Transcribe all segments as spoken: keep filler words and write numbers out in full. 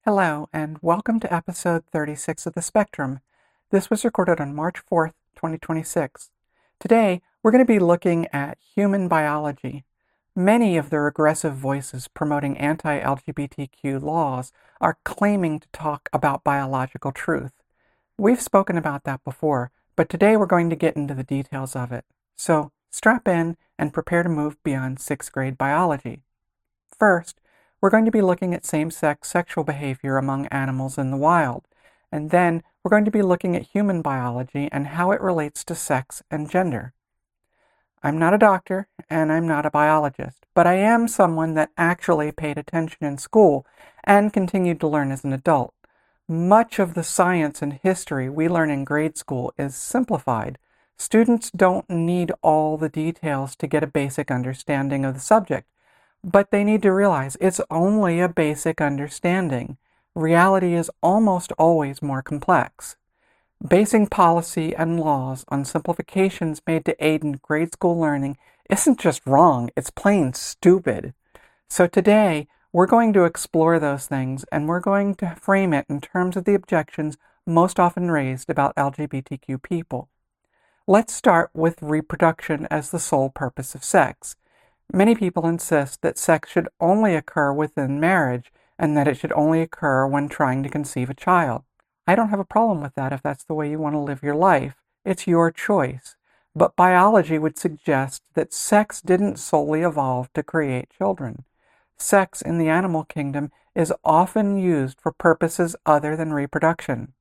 Hello, and welcome to episode thirty-six of The Spectrum. This was recorded on March fourth, twenty twenty-six. Today, we're going to be looking at human biology. Many of the regressive voices promoting anti-L G B T Q laws are claiming to talk about biological truth. We've spoken about that before, but today we're going to get into the details of it. So, strap in and prepare to move beyond sixth grade biology. First, we're going to be looking at same-sex sexual behavior among animals in the wild, and then we're going to be looking at human biology and how it relates to sex and gender. I'm not a doctor, and I'm not a biologist, but I am someone that actually paid attention in school and continued to learn as an adult. Much of the science and history we learn in grade school is simplified. Students don't need all the details to get a basic understanding of the subject. But they need to realize it's only a basic understanding. Reality is almost always more complex. Basing policy and laws on simplifications made to aid in grade school learning isn't just wrong, it's plain stupid. So today, we're going to explore those things, and we're going to frame it in terms of the objections most often raised about L G B T Q people. Let's start with reproduction as the sole purpose of sex. Many people insist that sex should only occur within marriage and that it should only occur when trying to conceive a child. I don't have a problem with that if that's the way you want to live your life. It's your choice. But biology would suggest that sex didn't solely evolve to create children. Sex in the animal kingdom is often used for purposes other than reproduction.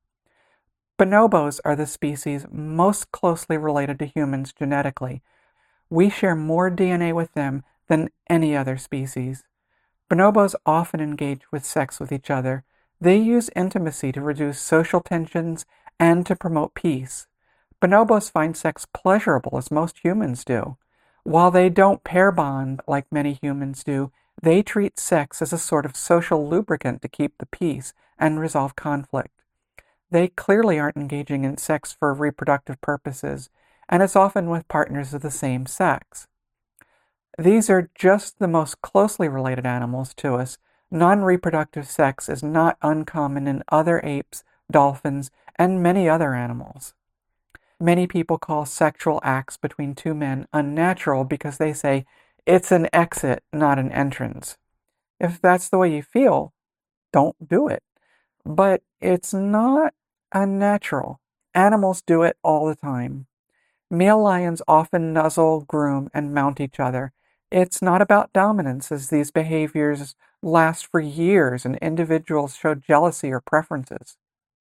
Bonobos are the species most closely related to humans genetically. We share more D N A with them than any other species. Bonobos often engage with sex with each other. They use intimacy to reduce social tensions and to promote peace. Bonobos find sex pleasurable as most humans do. While they don't pair bond like many humans do, they treat sex as a sort of social lubricant to keep the peace and resolve conflict. They clearly aren't engaging in sex for reproductive purposes, and it's often with partners of the same sex. These are just the most closely related animals to us. Non-reproductive sex is not uncommon in other apes, dolphins, and many other animals. Many people call sexual acts between two men unnatural because they say it's an exit, not an entrance. If that's the way you feel, don't do it. But it's not unnatural. Animals do it all the time. Male lions often nuzzle, groom, and mount each other. It's not about dominance, as these behaviors last for years and individuals show jealousy or preferences.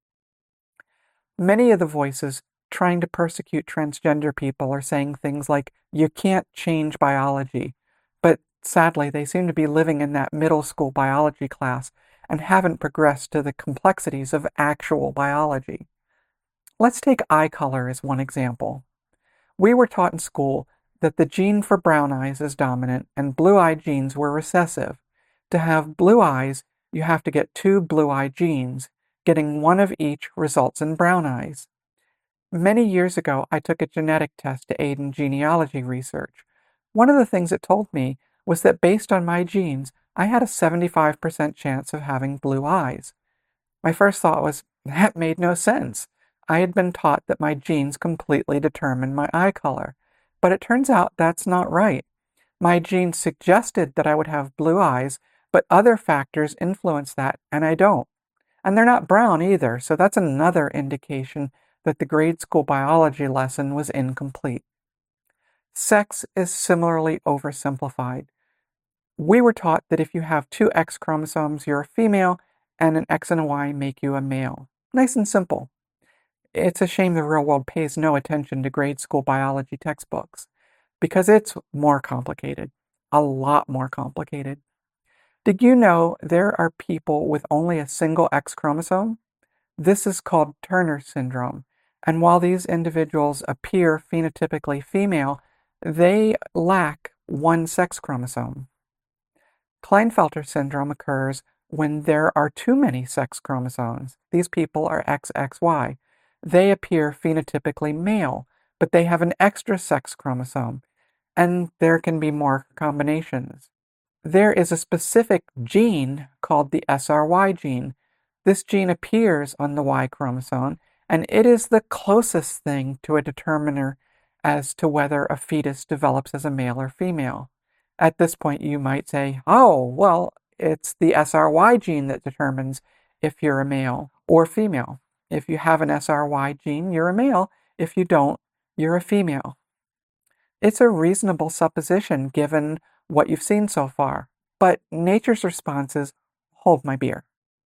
Many of the voices trying to persecute transgender people are saying things like, you can't change biology. But sadly, they seem to be living in that middle school biology class and haven't progressed to the complexities of actual biology. Let's take eye color as one example. We were taught in school that the gene for brown eyes is dominant and blue-eyed genes were recessive. To have blue eyes, you have to get two blue-eye genes. Getting one of each results in brown eyes. Many years ago, I took a genetic test to aid in genealogy research. One of the things it told me was that based on my genes, I had a seventy-five percent chance of having blue eyes. My first thought was, that made no sense. I had been taught that my genes completely determine my eye color, but it turns out that's not right. My genes suggested that I would have blue eyes, but other factors influence that, and I don't. And they're not brown either, so that's another indication that the grade school biology lesson was incomplete. Sex is similarly oversimplified. We were taught that if you have two X chromosomes, you're a female, and an X and a Y make you a male. Nice and simple. It's a shame the real world pays no attention to grade school biology textbooks, because it's more complicated, a lot more complicated. Did you know there are people with only a single X chromosome? This is called Turner syndrome, and while these individuals appear phenotypically female, they lack one sex chromosome. Klinefelter syndrome occurs when there are too many sex chromosomes. These people are X X Y. They appear phenotypically male, but they have an extra sex chromosome, and there can be more combinations. There is a specific gene called the S R Y gene This gene appears on the Y chromosome, and it is the closest thing to a determiner as to whether a fetus develops as a male or female. At this point, you might say, oh, well, it's the S R Y gene that determines if you're a male or female. If you have an S R Y gene, you're a male. If you don't, you're a female. It's a reasonable supposition given what you've seen so far, but nature's responses hold my beer.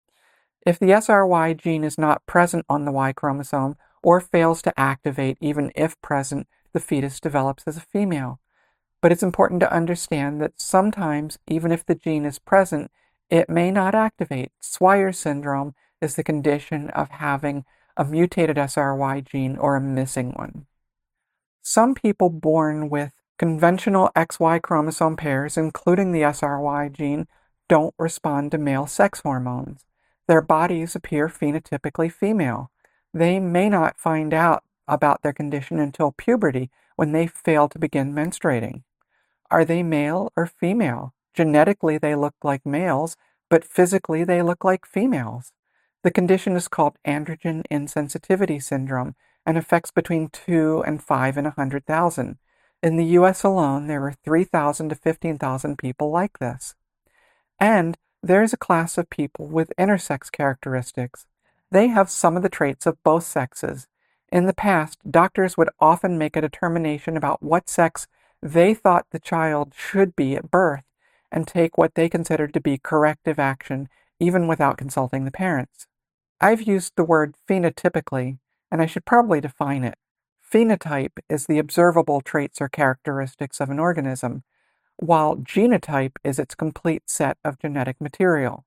If the S R Y gene is not present on the Y chromosome or fails to activate even if present, the fetus develops as a female. But it's important to understand that sometimes, even if the gene is present, it may not activate. Swyer syndrome is the condition of having a mutated S R Y gene or a missing one. Some people born with conventional X Y chromosome pairs, including the S R Y gene, don't respond to male sex hormones. Their bodies appear phenotypically female. They may not find out about their condition until puberty, when they fail to begin menstruating. Are they male or female? Genetically, they look like males, but physically, they look like females. The condition is called androgen insensitivity syndrome and affects between two and five in one hundred thousand. In the U S alone, there are three thousand to fifteen thousand people like this. And there is a class of people with intersex characteristics. They have some of the traits of both sexes. In the past, doctors would often make a determination about what sex they thought the child should be at birth and take what they considered to be corrective action, even without consulting the parents. I've used the word phenotypically, and I should probably define it. Phenotype is the observable traits or characteristics of an organism, while genotype is its complete set of genetic material.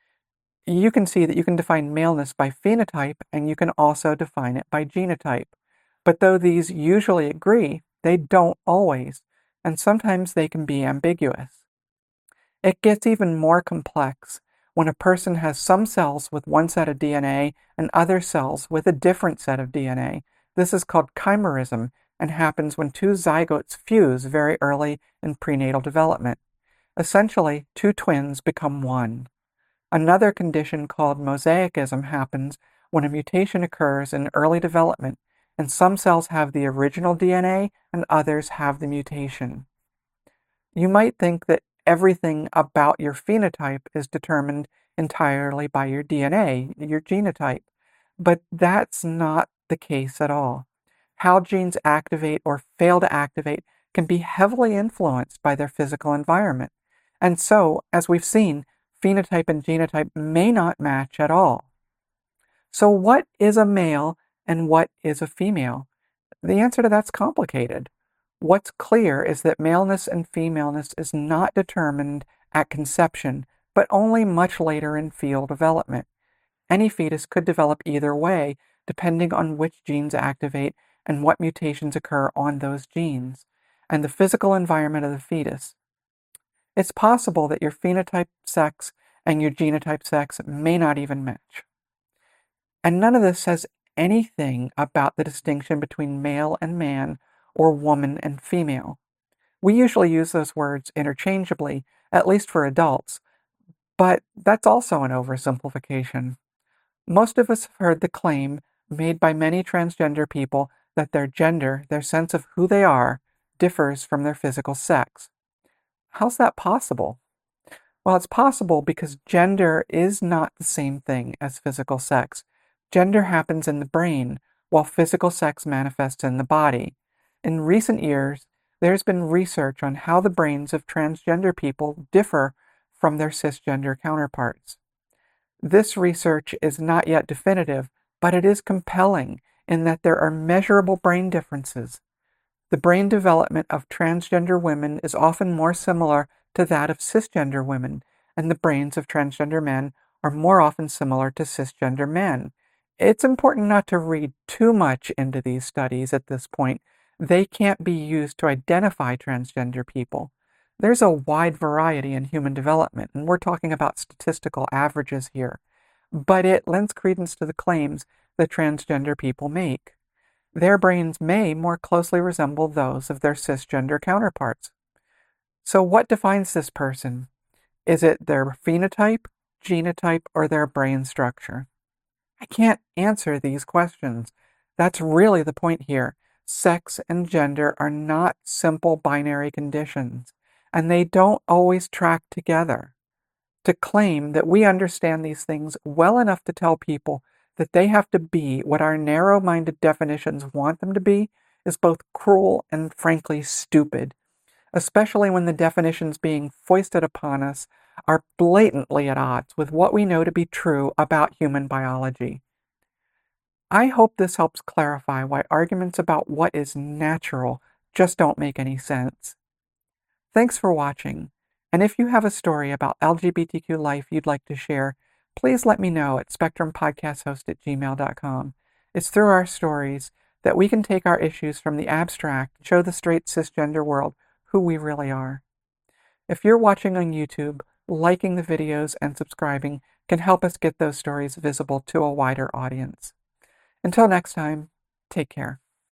You can see that you can define maleness by phenotype, and you can also define it by genotype. But though these usually agree, they don't always, and sometimes they can be ambiguous. It gets even more complex when a person has some cells with one set of D N A and other cells with a different set of D N A. This is called chimerism and happens when two zygotes fuse very early in prenatal development. Essentially, two twins become one. Another condition called mosaicism happens when a mutation occurs in early development, and some cells have the original D N A and others have the mutation. You might think that everything about your phenotype is determined entirely by your D N A, your genotype, but that's not the case at all. How genes activate or fail to activate can be heavily influenced by their physical environment. And so, as we've seen, phenotype and genotype may not match at all. So what is a male and what is a female? The answer to that's complicated. What's clear is that maleness and femaleness is not determined at conception, but only much later in fetal development. Any fetus could develop either way, depending on which genes activate and what mutations occur on those genes, and the physical environment of the fetus. It's possible that your phenotype sex and your genotype sex may not even match. And none of this says anything about the distinction between male and man or woman and female. We usually use those words interchangeably, at least for adults, but that's also an oversimplification. Most of us have heard the claim made by many transgender people that their gender, their sense of who they are, differs from their physical sex. How's that possible? Well, it's possible because gender is not the same thing as physical sex. Gender happens in the brain, while physical sex manifests in the body. In recent years, there's been research on how the brains of transgender people differ from their cisgender counterparts. This research is not yet definitive, but it is compelling in that there are measurable brain differences. The brain development of transgender women is often more similar to that of cisgender women, and the brains of transgender men are more often similar to cisgender men. It's important not to read too much into these studies at this point. They can't be used to identify transgender people. There's a wide variety in human development, and we're talking about statistical averages here. But it lends credence to the claims that transgender people make. Their brains may more closely resemble those of their cisgender counterparts. So what defines this person? Is it their phenotype, genotype, or their brain structure? I can't answer these questions. That's really the point here. Sex and gender are not simple binary conditions, and they don't always track together. To claim that we understand these things well enough to tell people that they have to be what our narrow-minded definitions want them to be is both cruel and frankly stupid, especially when the definitions being foisted upon us are blatantly at odds with what we know to be true about human biology. I hope this helps clarify why arguments about what is natural just don't make any sense. Thanks for watching, and if you have a story about L G B T Q life you'd like to share, please let me know at spectrum podcast host at gmail dot com. It's through our stories that we can take our issues from the abstract and show the straight cisgender world who we really are. If you're watching on YouTube, liking the videos and subscribing can help us get those stories visible to a wider audience. Until next time, take care.